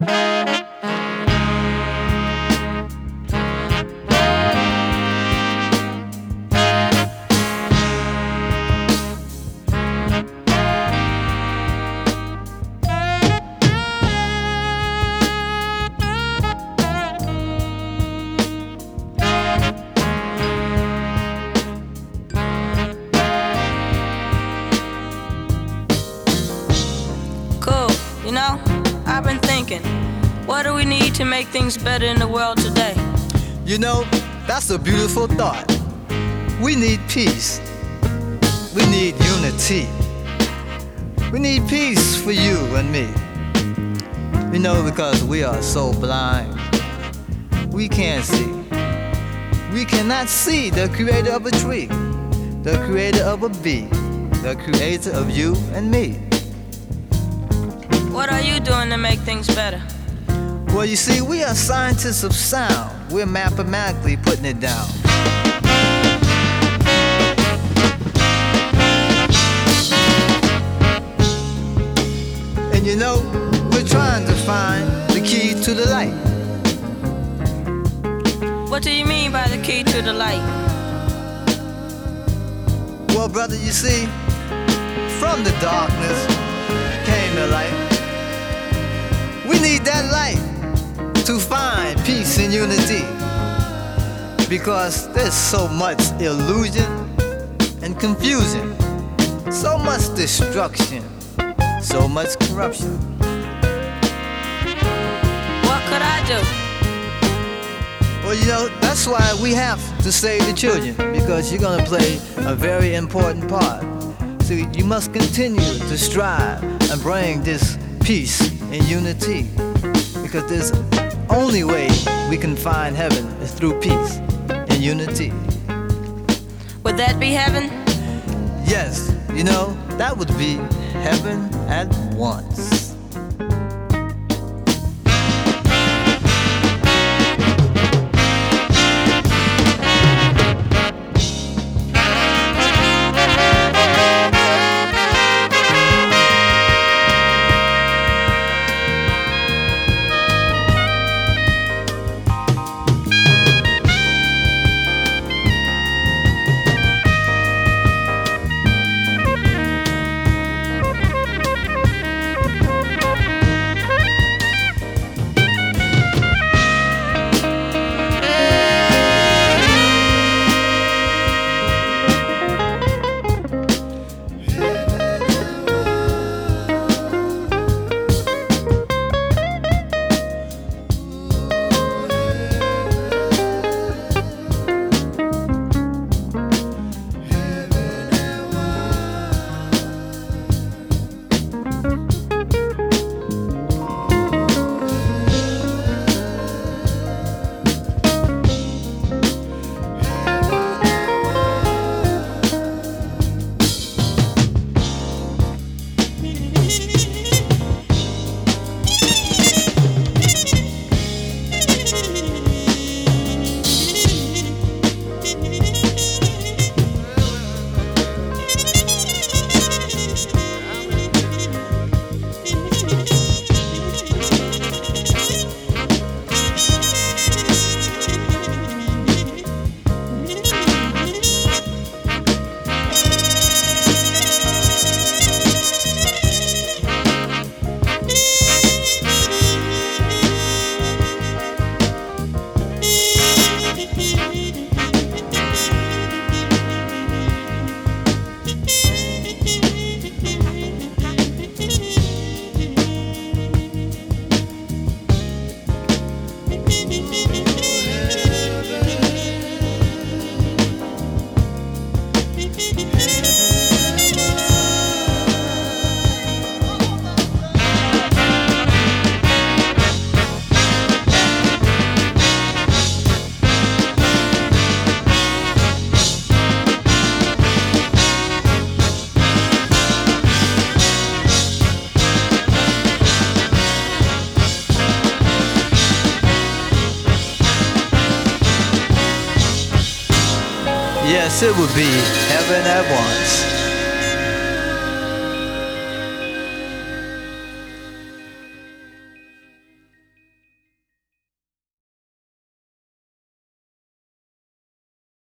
I've been thinking, what do we need to make things better in the world today? You know, that's a beautiful thought. We need peace. We need unity. We need peace for you and me. You know, because we are so blind. We can't see. We cannot see the creator of a tree, the creator of a bee, the creator of you and me. What are you doing to make things better? Well, you see, we are scientists of sound. We're mathematically putting it down. And you know, we're trying to find the key to the light. What do you mean by the key to the light? Well, brother, you see, from the darkness came the light. We need that light to find peace and unity, because there's so much illusion and confusion, so much destruction, so much corruption. What could I do? Well, you know, that's why we have to save the children, because you're gonna play a very important part. So you must continue to strive and bring this peace and unity, because there's only way we can find heaven is through peace and unity. Would that be heaven? Yes, you know, that would be heaven at once. Yes, it would be heaven at once.